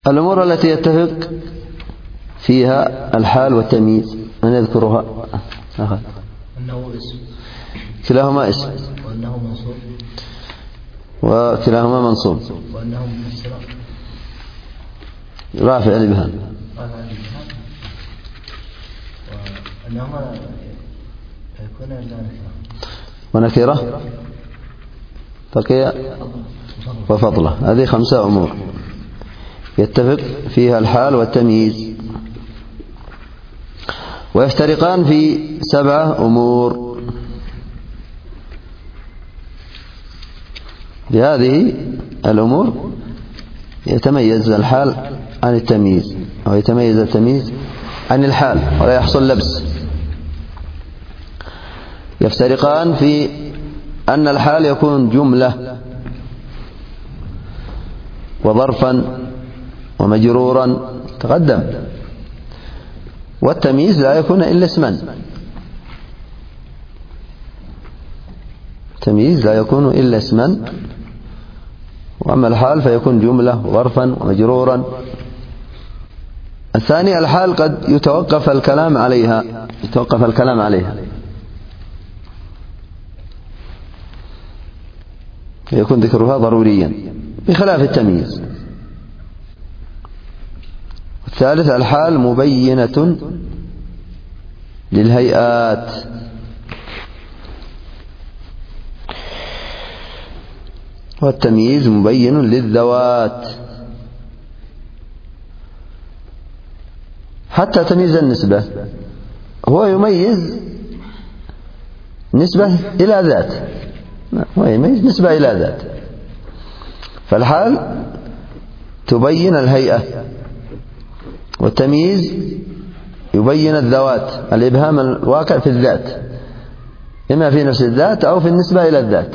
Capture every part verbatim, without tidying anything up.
الأمور التي يتفق فيها الحال والتمييز من يذكرها؟ أنه اسم، كلاهما اسم، وأنه منصوب، وكلاهما منصوب، وأنه مفسر، رافع الإبهام، رافع الإبهام، وأنهما يكون لا نكرة ونكرة بقي وفضلة. هذه خمسة أمور يتفق فيها الحال والتمييز، ويفترقان في سبعة أمور. بهذه الأمور يتميز الحال عن التمييز، أو يتميز التمييز عن الحال، ولا يحصل لبس. يفترقان في أن الحال يكون جملة وظرفا ومجرورا تقدم، والتمييز لا يكون إلا اسما. التمييز لا يكون إلا اسما، وأما الحال فيكون جملة وظرفا ومجرورا. الثاني الحال قد يتوقف الكلام عليها يتوقف الكلام عليها يكون ذكرها ضروريا بخلاف التمييز. الثالث الحال مبينة للهيئات، والتمييز مبين للذوات. حتى تمييز النسبة هو يميز نسبة إلى ذات، هو يميز نسبة إلى ذات. فالحال تبين الهيئة، والتمييز يبين الذوات، الإبهام الواقع في الذات، إما في نفس الذات أو في النسبة إلى الذات.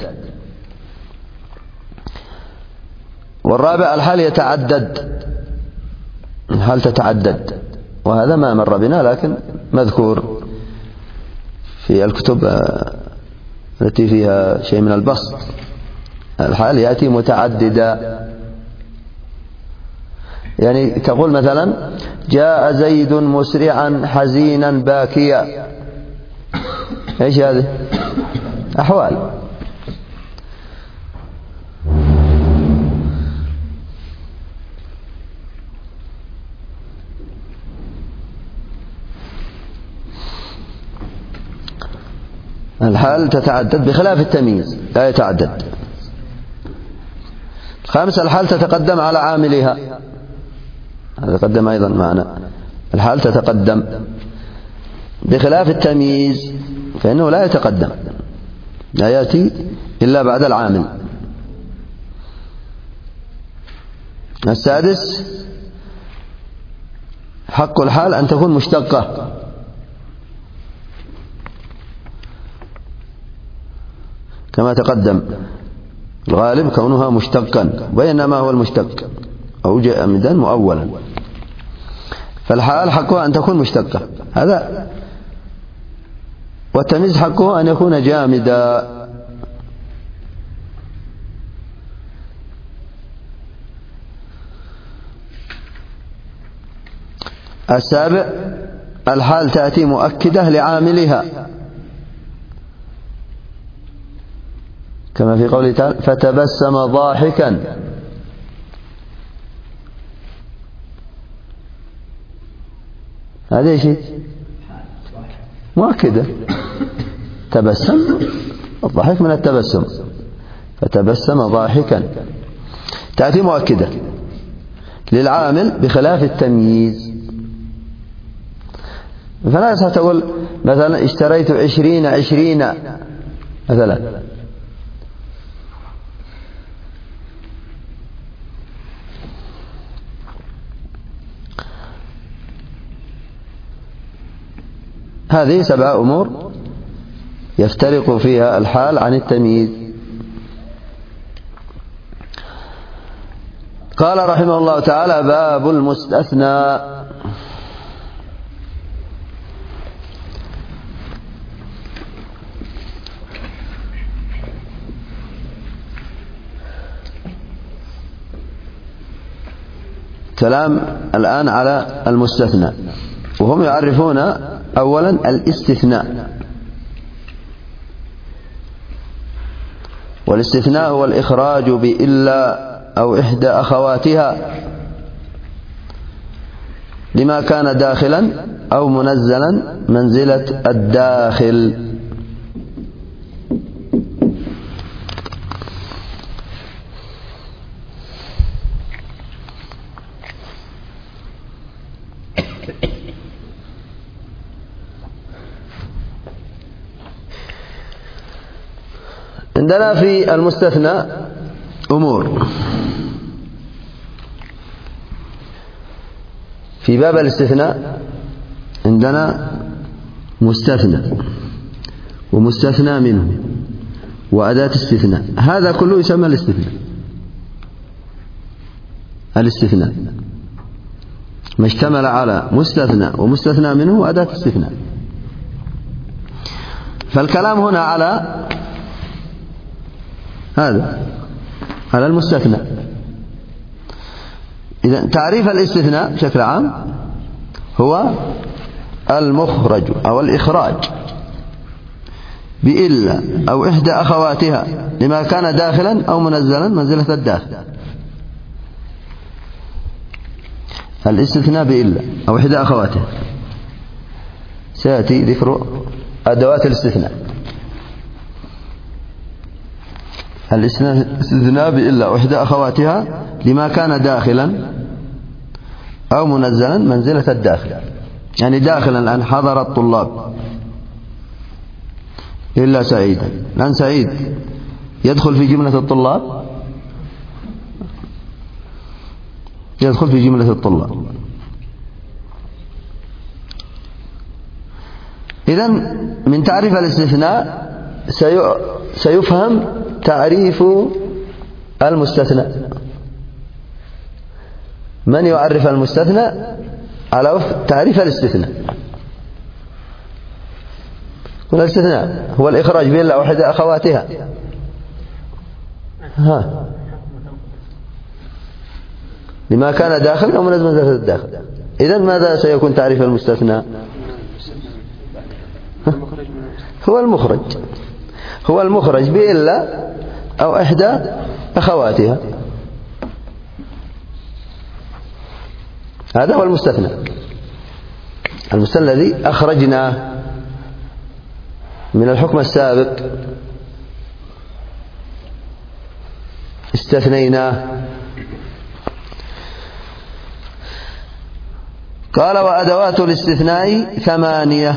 والرابع الحال يتعدد، الحال تتعدد، وهذا ما مر بنا لكن مذكور في الكتب التي فيها شيء من البسط. الحال يأتي متعددا، يعني تقول مثلا جاء زيد مسرعا حزينا باكيا، ايش هذه؟ أحوال. الحال تتعدد بخلاف التمييز لا يتعدد. الخامس الحال تتقدم على عاملها، هذا تقدم أيضا معنا. الحال تتقدم بخلاف التمييز فإنه لا يتقدم، لا يأتي إلا بعد العامل. السادس حق الحال أن تكون مشتقة، كما تقدم الغالب كونها مشتقا، بينما هو المشتق أو جامدا مؤولا. فالحال حقها أن تكون مشتقة هذا، والتمييز حقه أن يكون جامدا. السابع الحال تأتي مؤكدة لعاملها، كما في قوله تعالى فتبسم ضاحكا. هذا شيء مؤكدة، تبسم، الضحك من التبسم، فتبسم ضاحكا تأتي مؤكدة للعامل بخلاف التمييز. فلا يصح تقول مثلا اشتريت عشرين عشرين مثلا، هذه سبع أمور يفترق فيها الحال عن التمييز. قال رحمه الله تعالى باب المستثنى. كلام الآن على المستثنى، وهم يعرفون أولا الاستثناء، والاستثناء هو الإخراج بإلا أو إحدى أخواتها لما كان داخلا أو منزلا منزلة الداخل. عندنا في المستثنى أمور. في باب الاستثناء عندنا مستثنى ومستثنى منه وأداة استثناء، هذا كله يسمى الاستثناء. الاستثناء ما اشتمل على مستثنى ومستثنى منه وأداة استثناء. فالكلام هنا على هذا على المستثنى. إذا تعريف الاستثناء بشكل عام هو المخرج أو الإخراج بإلا أو إحدى أخواتها لما كان داخلا أو منزلا منزلة الداخل. الاستثناء بإلا أو إحدى أخواتها، سيأتي ذكر أدوات الاستثناء. الاستثناء بإلا أو إحدى أخواتها لما كان داخلا أو منزلا منزلة الداخل، يعني داخلا الآن حضر الطلاب إلا سعيدا، الآن سعيد يدخل في جملة الطلاب، يدخل في جملة الطلاب. إذن من تعريف الاستثناء سيفهم تعريف المستثنى. من يعرف المستثنى على تعريف الاستثناء؟ الاستثناء هو الإخراج بإلا أو إحدى أخواتها. ها لما كان داخل أو منزل منزلة الداخل. إذن ماذا سيكون تعريف المستثنى؟ هو المخرج، هو المخرج بإلا أو إحدى أخواتها، هذا هو المستثنى. المستثنى الذي أخرجناه من الحكم السابق، استثنيناه. قال وأدوات الاستثناء ثمانية.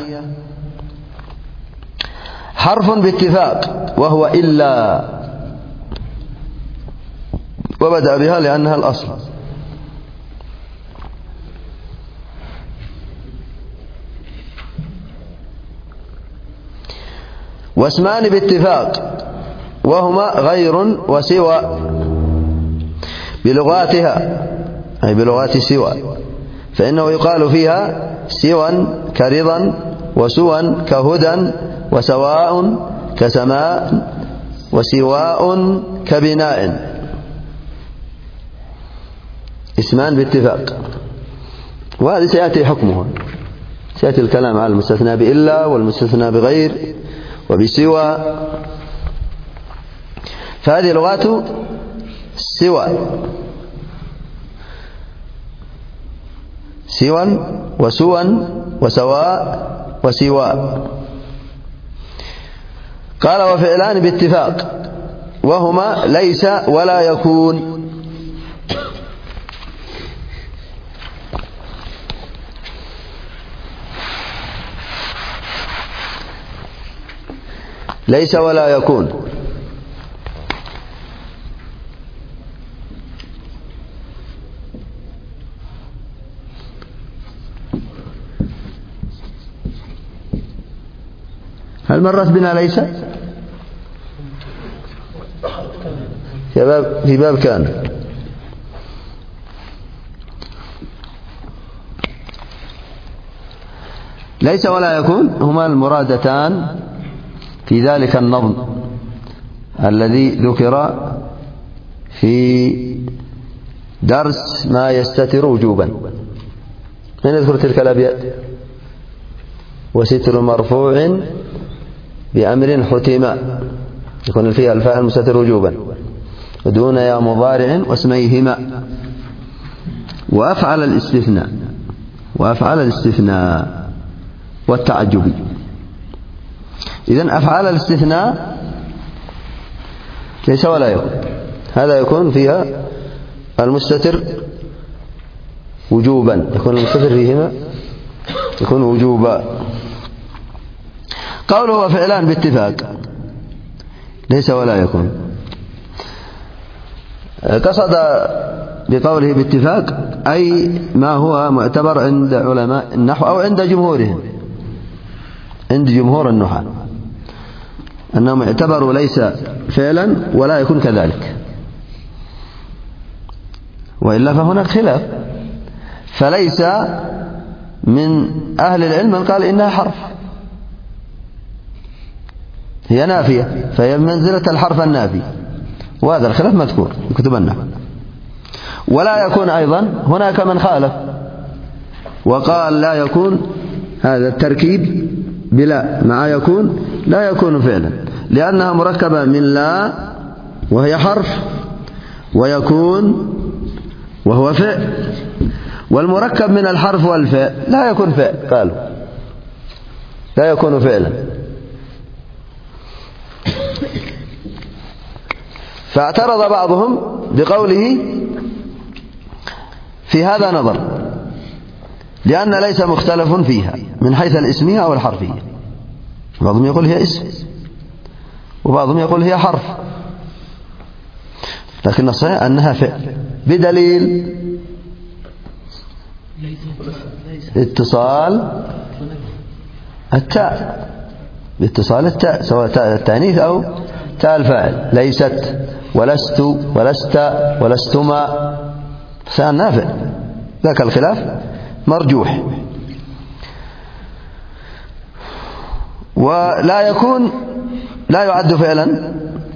حرف باتفاق وهو إلا، وبدأ بها لأنها الأصل. واسمان باتفاق وهما غير وسوى بلغاتها، أي بلغات سوى، فإنه يقال فيها سوى كرضا، وسوى كهدى، وسواء كسماء، وسواء كبناء. اسمان باتفاق، وهذا سيأتي حكمه، سيأتي الكلام على المستثنى بإلا والمستثنى بغير وبسوى. فهذه لغات سوى، سوى وسوى وسواء وسواء. قال وفعلان باتفاق وهما ليس ولا يكون. ليس ولا يكون. هل مرت بنا ليس في باب, في باب كان؟ ليس ولا يكون هما المرادتان في ذلك النظم الذي ذكر في درس ما يستتر وجوبا. من يذكر تلك الأبيات؟ وستر مرفوع بأمر حتما يكون فيها الفاعل مستتر وجوبا ودون يا مضارع واسميهما وأفعل الاستثناء وأفعل الاستثناء والتعجب. إذن أفعال الاستثناء ليس ولا يكون، هذا يكون فيها المستتر وجوبا، يكون المستتر فيهما يكون وجوبا. قوله وفعلان باتفاق ليس ولا يكون، قصد بقوله باتفاق أي ما هو معتبر عند علماء النحو أو عند جمهورهم، عند جمهور النحاة أنهم اعتبروا ليس فعلا ولا يكون كذلك، وإلا فهناك خلاف. فليس من أهل العلم من قال إنها حرف، هي نافية فهي منزلة الحرف النافي، وهذا الخلاف مذكور في كتب النحو. ولا يكون أيضا هناك من خالف وقال لا يكون، هذا التركيب بلا مع يكون لا يكون فعلا، لأنها مركبة من لا وهي حرف ويكون وهو فعل، والمركب من الحرف والفعل لا يكون فعل، قالوا لا يكون فعلا. فاعترض بعضهم بقوله في هذا نظر، لأن ليس مختلف فيها من حيث الاسمية أو الحرفية، بعضهم يقول هي اسم وبعضهم يقول هي حرف، لكن الصحيح أنها فعل بدليل اتصال التاء، باتصال التاء سواء تاء التانيث أو تاء الفاعل، ليست ولست ولست ولستما فسأل نافع، ذاك الخلاف مرجوح. ولا يكون لا يعد فعلا،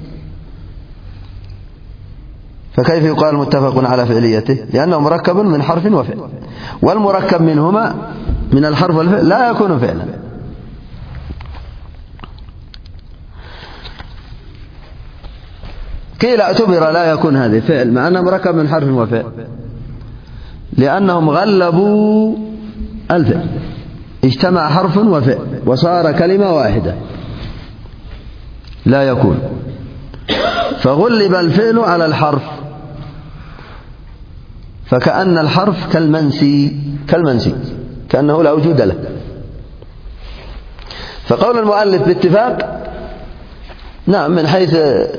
فكيف يقال متفق على فعليته؟ لأنه مركب من حرف وفعل، والمركب منهما من الحرف والفعل لا يكون فعلا. قيل اعتبر لا يكون هذه فعل مع أنه مركب من حرف وفعل، لأنهم غلبوا الفعل، اجتمع حرف وفعل وصار كلمة واحدة لا يكون، فغلب الفعل على الحرف، فكأن الحرف كالمنسي كالمنسي كأنه لا وجود له. فقول المؤلف باتفاق نعم من حيث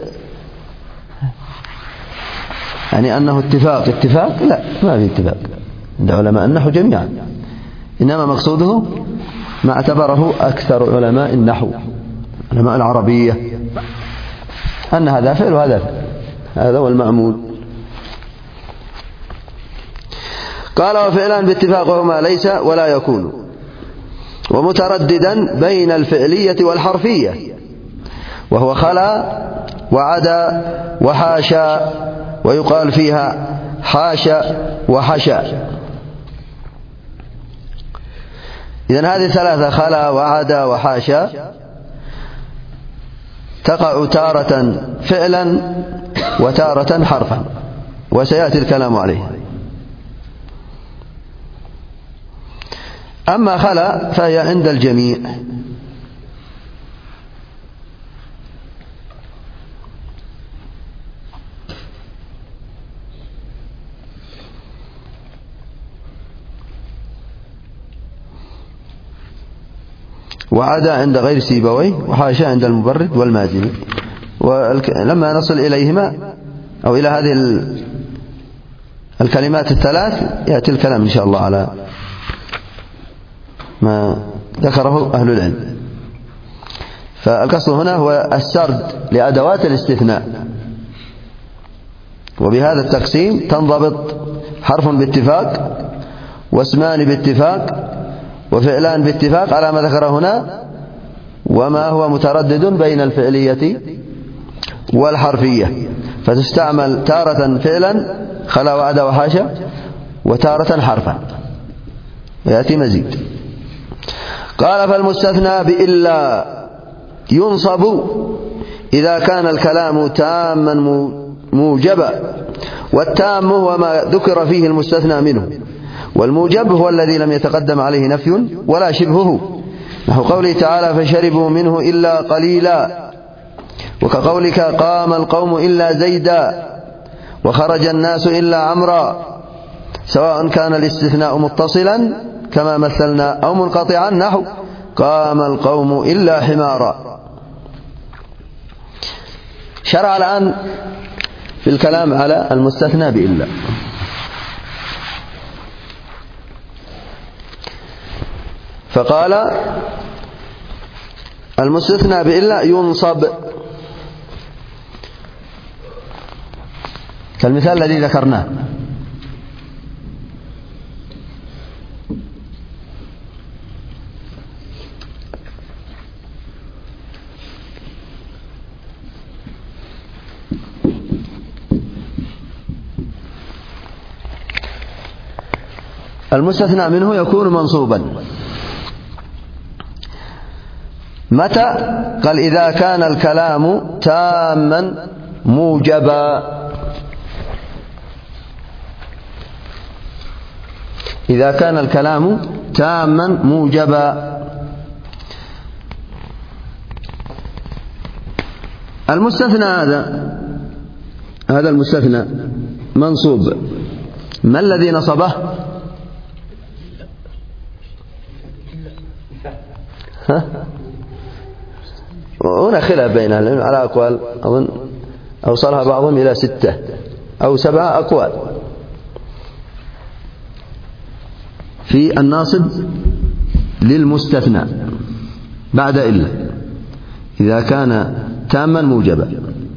يعني أنه اتفاق اتفاق، لا ما في اتفاق عند علماء النحو جميعا، إنما مقصوده ما اعتبره أكثر علماء النحو علماء العربية أن هذا فعل وهذا فعل، هذا هو المعمول. قال وفعلان باتفاق وهما ليس ولا يكون، ومترددا بين الفعلية والحرفية، وهو خلا وعدا وحاشا، ويقال فيها حاشا وحشا. إذن هذه ثلاثة خلا وعدا وحاشا تقع تارة فعلا وتارة حرفا، وسيأتي الكلام عليه. أما خلا فهي عند الجميع، وعدا عند غير سيبويه، وحاشا عند المبرد والمازني. ولما نصل إليهما أو إلى هذه الكلمات الثلاث يأتي الكلام إن شاء الله على ما ذكره أهل العلم. فالقصد هنا هو السرد لأدوات الاستثناء، وبهذا التقسيم تنضبط حرف باتفاق، واسمان باتفاق، وفعلان باتفاق على ما ذكر هنا، وما هو متردد بين الفعلية والحرفية، فتستعمل تارة فعلا خلا وعدا وحاشا، وتارة حرفا يأتي مزيد. قال فالمستثنى بإلا ينصب إذا كان الكلام تاما موجبا، والتام هو ما ذكر فيه المستثنى منه، والموجب هو الذي لم يتقدم عليه نفي ولا شبهه، نحو قوله تعالى فشربوا منه إلا قليلا، وكقولك قام القوم إلا زيدا، وخرج الناس إلا عمرا، سواء كان الاستثناء متصلا كما مثلنا أو منقطعا، نحو قام القوم إلا حمارا. شرع الآن في الكلام على المستثنى بإلا. فقال المستثنى بإلا ينصب كالمثال الذي ذكرناه. المستثنى منه يكون منصوبا متى؟ قال إذا كان الكلام تاما موجبا، إذا كان الكلام تاما موجبا. المستثنى هذا هذا المستثنى منصوب، ما الذي نصبه؟ ها؟ هنا خلاف بين أهل العلم على أقوال، أظن أوصلها بعضهم إلى ستة أو سبعة أقوال في الناصب للمستثنى بعد إلا إذا كان تاما موجبا.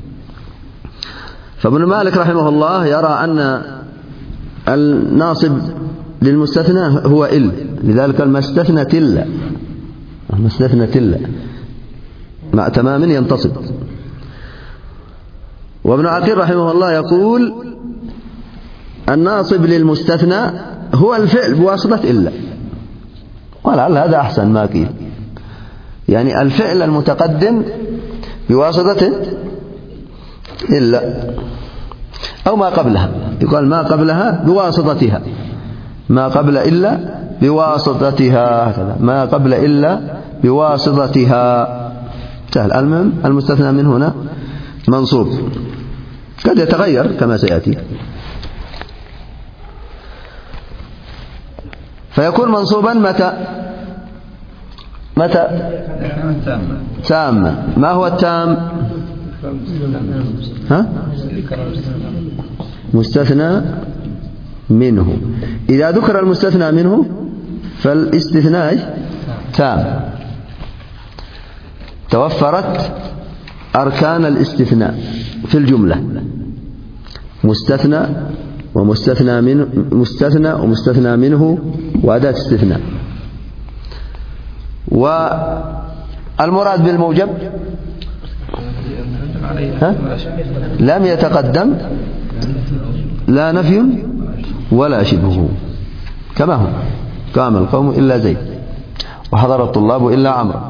فابن مالك رحمه الله يرى أن الناصب للمستثنى هو إلا، لذلك المستثنى تلا، المستثنى تلا مع تمام ينتصب. وابن عقيل رحمه الله يقول الناصب للمستثنى هو الفعل بواسطة إلا، ولعل هذا أحسن ما قيل، يعني الفعل المتقدم بواسطة إلا أو ما قبلها، يقال ما قبلها بواسطتها، ما قبل إلا بواسطتها، هكذا ما قبل إلا بواسطتها. سهل. المهم المستثنى من هنا منصوب، قد يتغير كما سيأتي، فيكون منصوبا متى؟ متى؟ تاما. ما هو التام؟ ها؟ مستثنى منه. إذا ذكر المستثنى منه فالاستثناء تام، توفرت أركان الاستثناء في الجملة، مستثنى ومستثنى منه، مستثنى ومستثنى منه وأداة استثناء. والمراد بالموجب ها؟ لم يتقدم لا نفي ولا شبهه، كما هو قام القوم إلا زيد وحضر الطلاب إلا عمرو.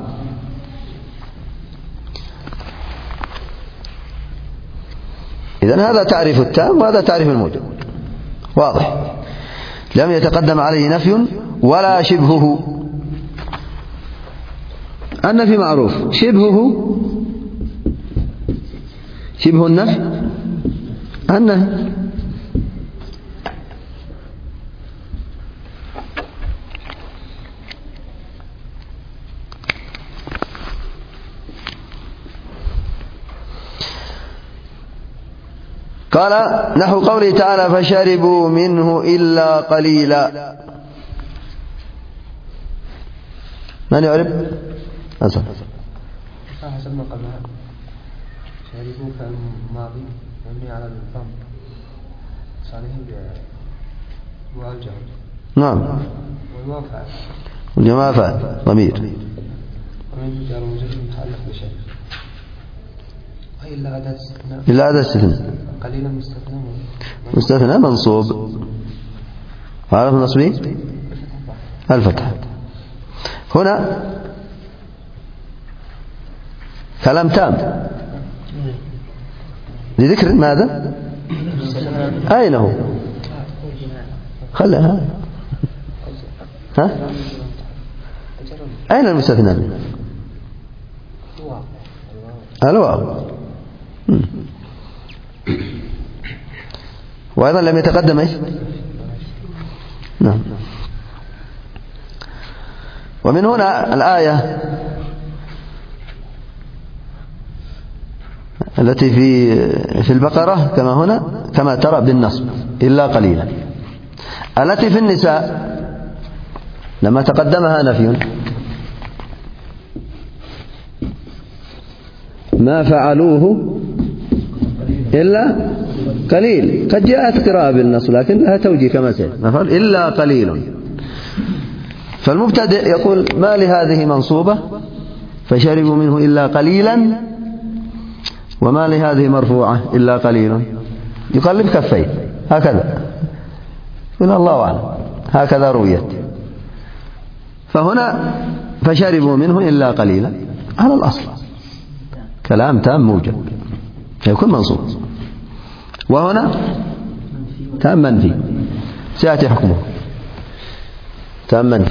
إذن هذا تعريف التام وهذا تعريف الموجب واضح، لم يتقدم عليه نفي ولا شبهه. النفي معروف، شبهه شبه النفي النهي. قال نحو قوله تعالى فشربوا منه إلا قليلا. من يعرف؟ أنصر. حسب ما قبلها شربوا كان ماضي مبني على الضم صالح بواو الجمع. نعم. والواو فاعل. والجماعة فاعل ضمير. ومن جار ومجرور متعلق بشيء. إلا أداة استثناء. إلا أداة استثناء. قليلا مستثنى مستثنى منصوب، وعرف النصب الفتح. هنا كلام تام لذكر ماذا؟ أين هو؟ خلها ها؟ أين المستثنى منه؟ الواو. وأيضا لم يتقدم إيش؟ نعم. ومن هنا الآية التي في في البقرة كما هنا كما ترى بالنصب إلا قليلا. التي في النساء لما تقدمها نفي ما فعلوه إلا قليل. قد جاءت قراءة بالنصب لكن لها توجيه كما سيأتي ما فعل إلا قليل. فالمبتدئ يقول ما لهذه منصوبة فشربوا منه إلا قليلا، وما لهذه مرفوعة إلا قليل، يقلب كفيه هكذا يقول الله أعلم هكذا رويت. فهنا فشربوا منه إلا قليلا على الأصل كلام تام موجب يكون منصوب، وهنا تام منفي سيأتي حكمه تام منفي.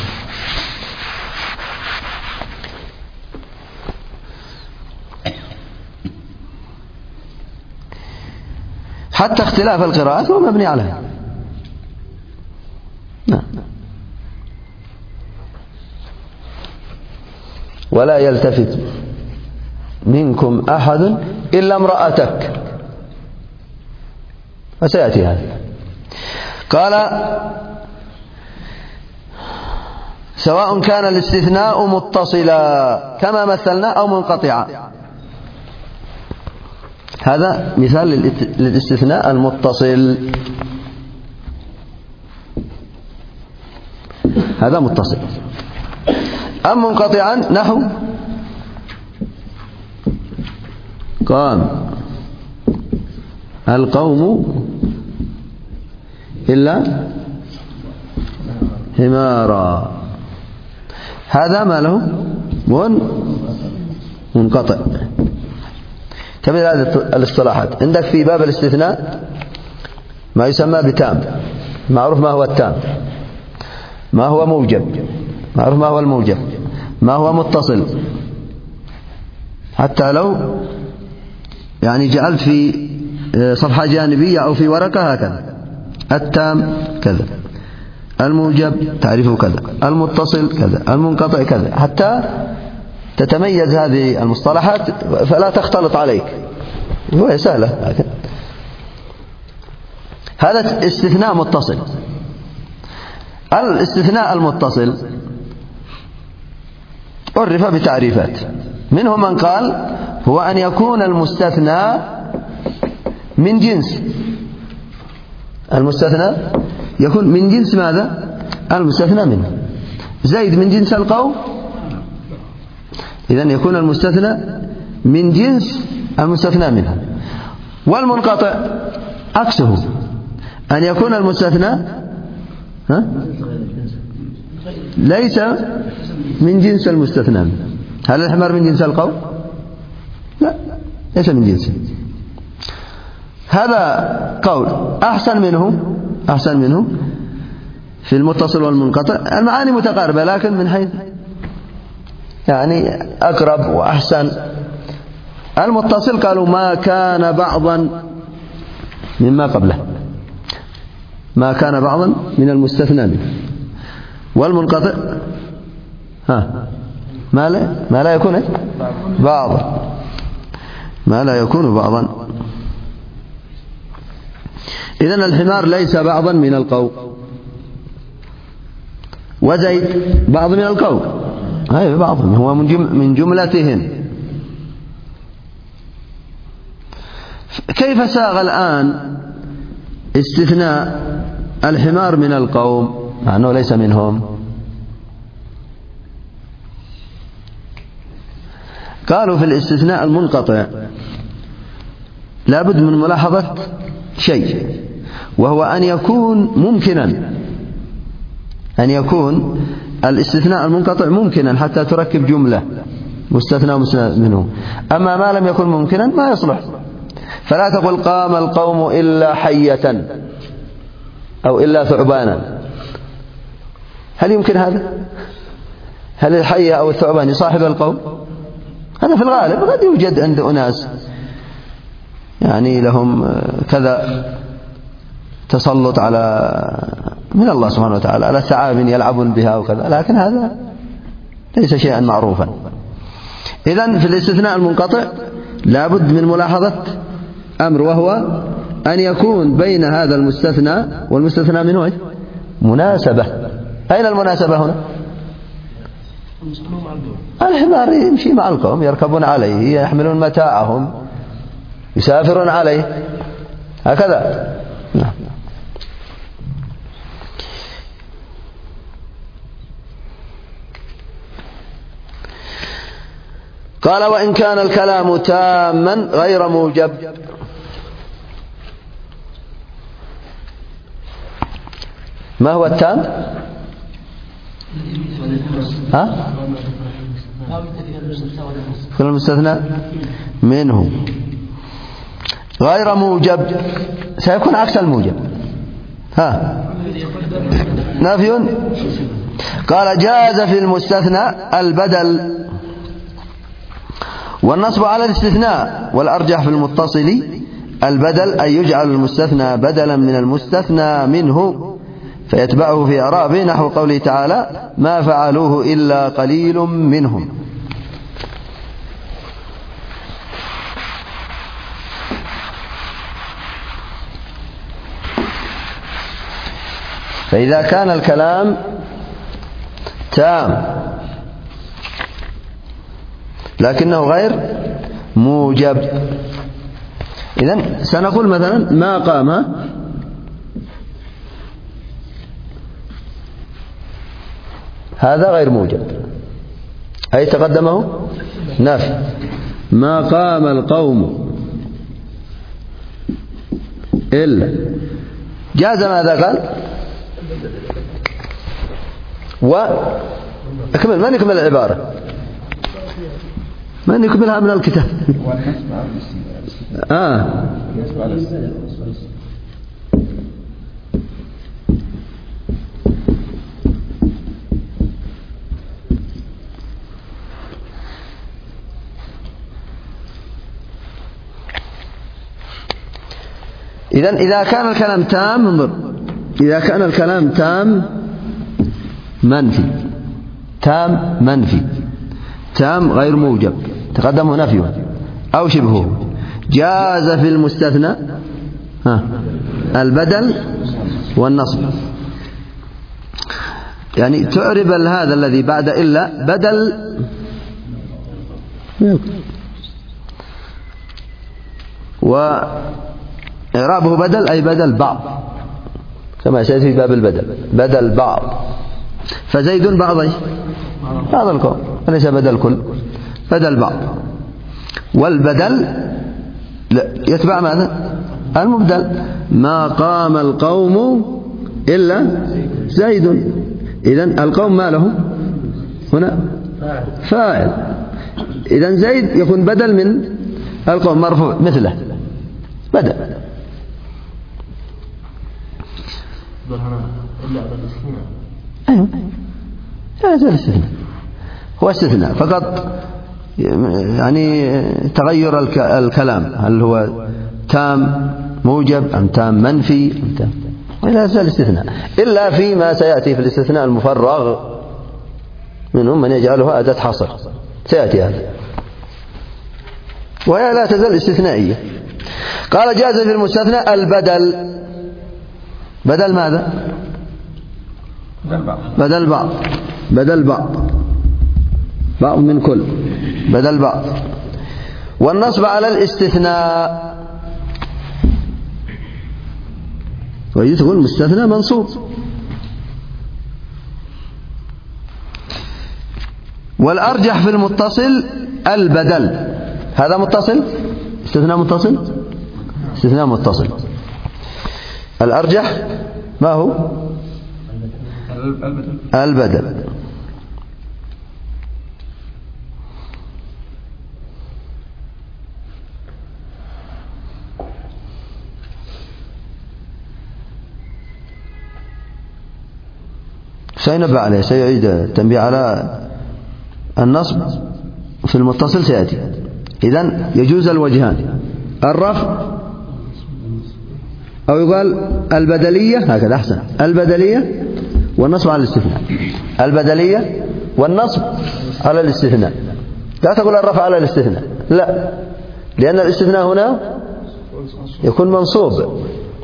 حتى اختلاف القراءات هو مبني عليها. نعم. ولا يلتفت منكم أحد إلا امرأتك، وسيأتي هذا. قال سواء كان الاستثناء متصلا كما مثلنا أو منقطعا. هذا مثال للاستثناء المتصل، هذا متصل. أم منقطعا نحو قام القوم إلا حمارا، هذا ما له منقطع. كم هذه الاصطلاحات عندك في باب الاستثناء ما يسمى بتام، معروف ما هو التام، ما هو موجب، معروف ما هو الموجب، ما هو متصل. حتى لو يعني جعلت في صفحة جانبية أو في ورقة هكذا التام كذا، الموجب تعرفه كذا، المتصل كذا، المنقطع كذا، حتى تتميز هذه المصطلحات فلا تختلط عليك، هو سهلة. هذا استثناء متصل. الاستثناء المتصل عرف بتعريفات، منهم من قال هو أن يكون المستثنى من جنس، المستثنى يكون من جنس ماذا؟ المستثنى منه. زيد من جنس القوم، إذن يكون المستثنى من جنس المستثنى منه. والمنقطع عكسه، أن يكون المستثنى ها؟ ليس من جنس المستثنى منه. هل الحمار من جنس القوم؟ لا، ليس من جنسه. هذا قول. أحسن منه أحسن منه في المتصل والمنقطع المعاني متقاربة، لكن من حيث يعني أقرب وأحسن. المتصل قالوا ما كان بعضا مما قبله، ما كان بعضا من المستثنى منه. والمنقطع ها ما لا ما لا يكون بعضا، ما لا يكون بعضا. إذن الحمار ليس بعضا من القوم، وزيد بعض من القوم، أي بعض هو من جملتهم. كيف ساغ الآن استثناء الحمار من القوم مع أنه ليس منهم؟ قالوا في الاستثناء المنقطع لا بد من ملاحظة شيء، وهو أن يكون ممكنا، أن يكون الاستثناء المنقطع ممكنا حتى تركب جملة مستثنى ومستثنى منه. أما ما لم يكن ممكنا ما يصلح. فلا تقل قام القوم إلا حية أو إلا ثعبانا. هل يمكن هذا؟ هل الحية أو الثعبان يصاحب القوم؟ هذا في الغالب قد يوجد عند أناس يعني لهم كذا تسلط على من الله سبحانه وتعالى على ثعاب يلعبون بها وكذا، لكن هذا ليس شيئا معروفا. إذن في الاستثناء المنقطع لا بد من ملاحظة أمر، وهو أن يكون بين هذا المستثنى والمستثنى منه مناسبة. أين المناسبة هنا؟ الحمار يمشي مع القوم، يركبون عليه، يحملون متاعهم، يسافرون عليه، هكذا. نعم. قال وإن كان الكلام تاما غير موجب. ما هو التام؟ ها؟ كل المستثنى منه غير موجب سيكون عكس الموجب. ها؟ نفي. قال جاز في المستثنى البدل والنصب على الاستثناء، والأرجح في المتصل البدل أن يجعل المستثنى بدلا من المستثنى منه فيتبعه في إعرابه، نحو قوله تعالى ما فعلوه إلا قليل منهم. فإذا كان الكلام تام لكنه غير موجب، إذن سنقول مثلا ما قام، هذا غير موجب، أي تقدمه نافي. ما قام القوم إلا، جاز ماذا قال؟ وأكمل، من يكمل العبارة؟ من يكملها من الكتاب؟ آه إذن إذا كان الكلام تام، انظر، إذا كان الكلام تام منفي، تام منفي، تام غير موجب، تقدمه نفيه أو شبهه، جاز في المستثنى ها البدل والنصب. يعني تعرب هذا الذي بعد إلا بدل، وإعرابه بدل أي بدل بعض، كما سيأتي في باب البدل، بدل بعض. فزيد بعض بعض القوم، وليس بدل كل، بدل بعض. والبدل يتبع ماذا؟ المبدل. ما قام القوم إلا زيد، إذن القوم ما له هنا؟ فاعل. إذن زيد يكون بدل من القوم مرفوع مثله بدل. أيوه هذا الاستثناء، هو استثناء فقط، يعني تغير الكلام، هل هو تام موجب أم تام منفي أم تام، ولا زال الاستثناء، إلا فيما سيأتي في الاستثناء المفرغ منهم من يجعلها أداة حصر، سيأتي هذا، وهي لا تزال استثنائية. قال جاز في المستثنى البدل، بدل ماذا؟ بدل بعض، بدل بعض، بعض من كل، بدل بعض. والنصب على الاستثناء، ويجي تقول مستثنى منصوب. والأرجح في المتصل البدل، هذا متصل، استثناء متصل استثناء متصل. الأرجح ما هو؟ البدل. سينبه عليه، سيعيد التنبيه على النصب في المتصل سيأتي. إذن يجوز الوجهان، الرفع أو يقال البدلية، هكذا أحسن، البدلية والنصب على الاستثناء، البدلية والنصب على الاستثناء. لا تقول الرفع على الاستثناء، لا، لأن الاستثناء هنا يكون منصوب.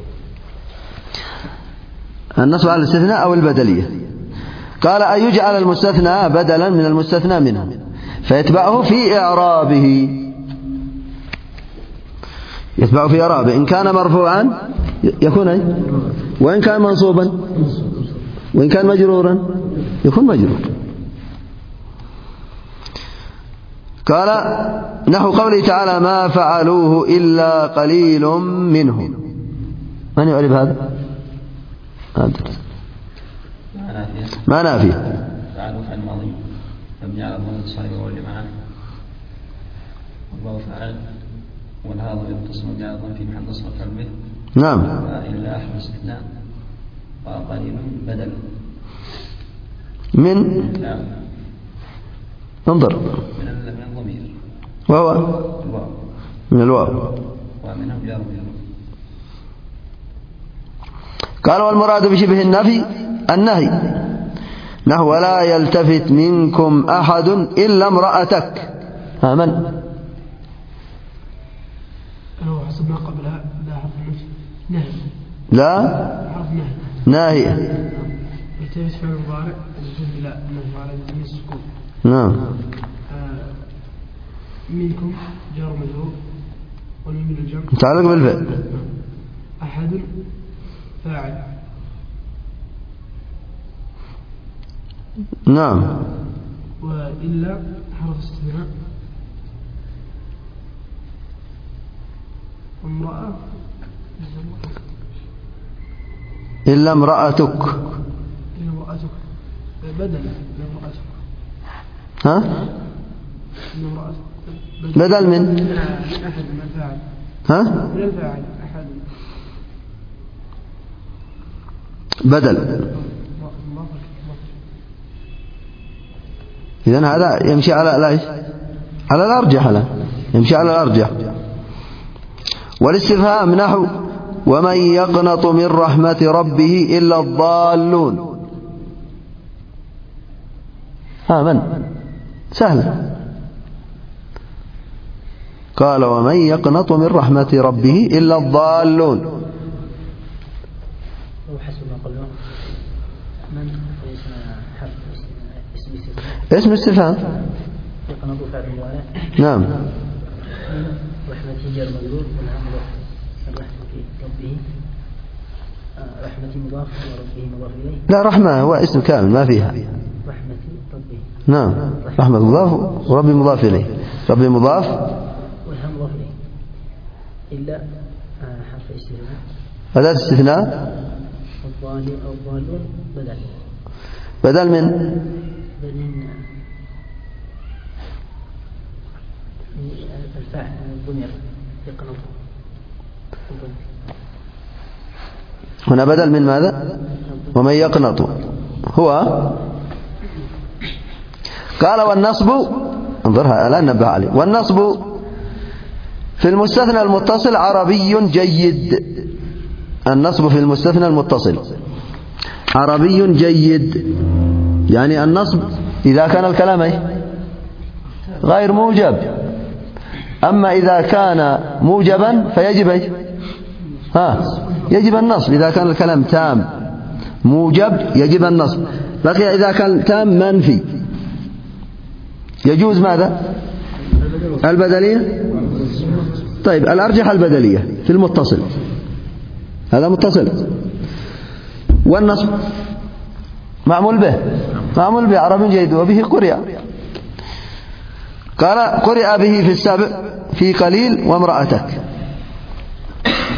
النصب على الاستثناء أو البدلية. قال أن يجعل المستثنى بدلا من المستثنى منه فيتبعه في إعرابه، يتبعه في إعرابه. إن كان مرفوعا يكون أي، وإن كان منصوبا، وإن كان مجرورا يكون مجرور. قال نحو قوله تعالى ما فعلوه إلا قليل منهم. من يعرف هذا؟ ما نافية. فعلوا فعل ماضي مبني على الضمير الصحيح واللي معه، والواو فعل، والهاء ضمير متصل مبني على الضمير في محل نصب مفعول به. نعم. إلا أحد استثناء، وقليل بدل من نعم. انظر من من الضمير، وهو الواو، من الواو، ومنهم جار ومجرور. قال والمراد بشبه النفي النهي، نحو ولا يلتفت منكم أحد إلا امرأتك. ها من؟ هو حسب ما قبلها لا حرف نهي، لا حرف نهي، ناهية. يلتفت فعل مضارع يجوز بلا نهي على جميع السكون. نعم. آه منكم جار مجرور والميم للجمع متعلق بالفعل. أحد فاعل. نعم. وإلا حرف استثناء. امرأة إلا امرأتك. إلا امرأتك بدل إلا امرأتك. ها؟ إلا امرأتك بدل من أحد من الفاعل. ها؟ من الفاعل أحد بدل. إذن هذا يمشي على لا على الأرجح، لا يمشي على الأرجح. والاستفهام نحو ومن يقنط من رحمة ربه إلا الضالون. ها من؟ سهل. قال ومن يقنط من رحمة ربه إلا الضالون. وحسب ما قلنا من حرف اسم استفهام، اسم استفهام يقنط فعل مضارع. نعم. رحمته جار مجرور والعمل الرحمة ربه، رحمة مضاف وربه مضاف إليه. لا، رحمة هو اسم كامل ما فيها. رحمة ربه. نعم. رحمة مضاف وربي مضاف إليه، ربي مضاف والهم مضاف إليه. إلا حرف استثناء. أداة استثناء. الضالون أو الضالون بدل. بدل من بدل الفاعل من الضمير يقنط. هنا بدل من ماذا؟ ومن يقنط هو. قال والنصب، انظرها الآن نبه عليه، والنصب في المستثنى المتصل عربي جيد. النصب في المستثنى المتصل عربي جيد، يعني النصب إذا كان الكلام غير موجب. أما إذا كان موجبا فيجب أي؟ ها يجب النصب. إذا كان الكلام تام موجب يجب النصب. بقي إذا كان تام منفي يجوز ماذا؟ البدلية. طيب الأرجح البدلية في المتصل، هذا متصل. والنصب معمول به، معمول به عربي جيد وبه قرئ. قال قرئ به في السابع في قليل وامرأتك.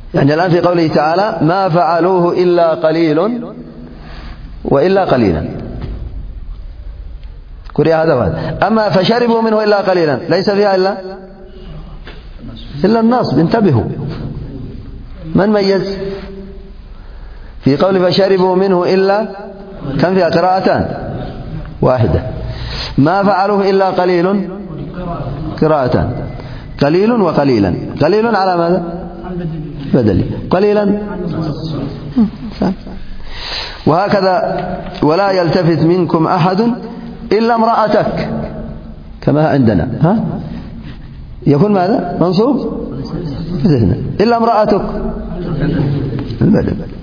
يعني الآن في قوله تعالى ما فعلوه إلا قليل وإلا قليلا، قرئ هذا وهذا. أما فشربوا منه إلا قليلا ليس فيها إلا إلا النصب، انتبهوا. من ميز في قول فشربوا منه إلا كم فيها قراءتان واحدة. ما فعلوه إلا قليل قراءتان، قليل وقليلا. قليل على ماذا؟ بدلي. قليلا وهكذا ولا يلتفت منكم أحد إلا امرأتك كما عندنا، ها يكون ماذا؟ منصوب إلا امرأتك البدل.